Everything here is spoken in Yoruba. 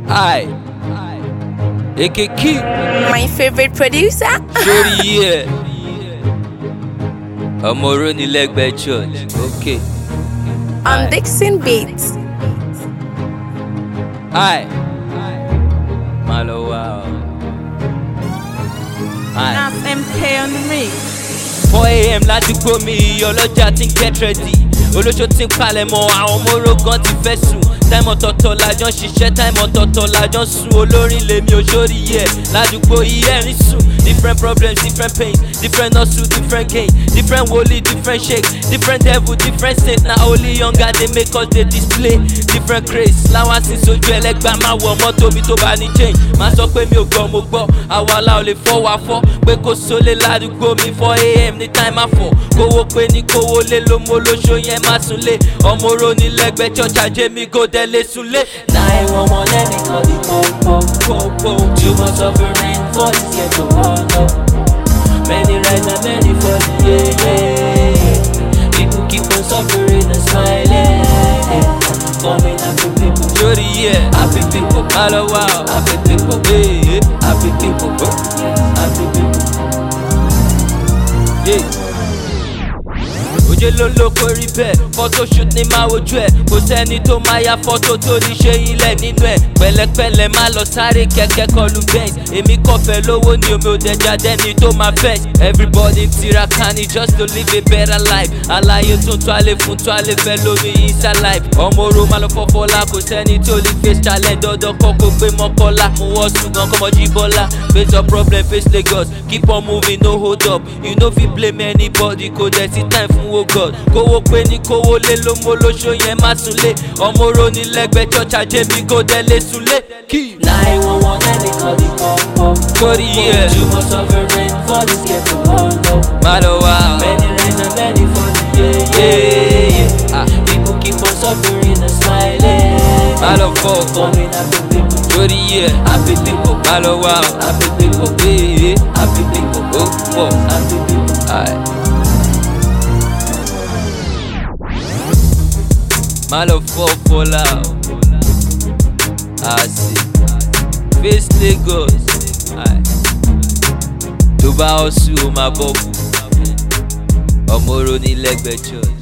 I AKK, my favorite producer. Jody, yeah. Omoroni Legbe Church. Okay. On Dixon Beats. I Malo wow. Nas MP on the mix. 4 AM ládùúgbò mi ọlọ́jà ti ń get ready. Olóṣó ti ń palẹ̀mọ́ àwọn ọmọ orogan ti fẹ́ sùn. Táìmù ọ̀tọ̀ọ̀tọ̀ lájọ ń ṣiṣẹ́, táìmù ọ̀tọ̀ọ̀tọ̀ lájọ ń sùn. Olórin lèmi òṣòrí yẹ ládùúgbò iye ẹ̀rín sùn. Different problems, different pain, different hustle, different gain, different woli, different shake, different devil, different saint. Na only younger they make us dey display different craze. Láwọn sì sojú ẹlẹ́gbàá máa wọ mọ́tò mi tó bá ní change. Máa sọ pé mi ò gbọ́ mo gbọ́, àwa ò lè fọ́ wa fọ́. Pé kò sólé ládùúgbò mi 4 AM ní time àfọ̀. Kówó pé ní kówó lé ló mú olóṣó yẹn má súnlé. Ọmọ oroni lẹ́gbẹ̀ẹ́ church ajé mi kò délé súnlé. 911 let me call the po. Too much suffering for this ghetto no. Many rise and many fall, yeah. People keep on suffering and smiling. Coming happy people, Jody, yeah. happy people, Malo wow. happy people, Hey, happy people, happy people. yeah. Oje ló ló kó rí bẹ́ẹ̀, photoshoot ní máa wojú ẹ̀. Kò sẹ́ni tó máa ya fọ́tò tó ní ṣe ilẹ̀ nínú ẹ̀. Pẹ̀lẹ́pẹ̀lẹ́ má lọ sáré kẹ̀kẹ́ kọlu Benz. Èmi kọ̀fẹ́ lówó ni omi ò dẹja dẹ́ni tó máa fetch. Everybody ń tiraka ni just to live a better life. Àlàyé tuntun alẹ́ fún tún alẹ́ fẹ́ lómi inside life. Ọmọ oró máa lọ fọ́fọ́lá, kò sẹ́ni tí ó lè face challenge. Dandan kọ́ kó gbé mọ́kọ́lá. Mo wọ́ ṣùgbọ́n kọ́mọ jí bọ́lá. Face your problem, face Lagos. Keep on moving, no hold up. You no fit blame anybody, kò dẹ̀ sí time fún wo God. Kówó pé ní kówó lé ló mú olóṣó yẹn má súnlé. Ọmọ oroni lẹ́gbẹ̀ẹ́ church ajé mi kò délé súnlé. 911 let me call the po. Jody, yeah. Too much suffering for this ghetto no. Malo wow. Many rise and many fall, yeah. People keep on suffering and smiling. Malo fall. Coming happy people, Jody, yeah. happy people, Malo wow. happy people, Hey, happy people, oh. happy people. Aye. Malo fall out. I see. Face Lagos. Aye. Tó bá hustle ó máa bọ́ kú. Ọmọ oroni lẹ́gbẹ̀ẹ́ church.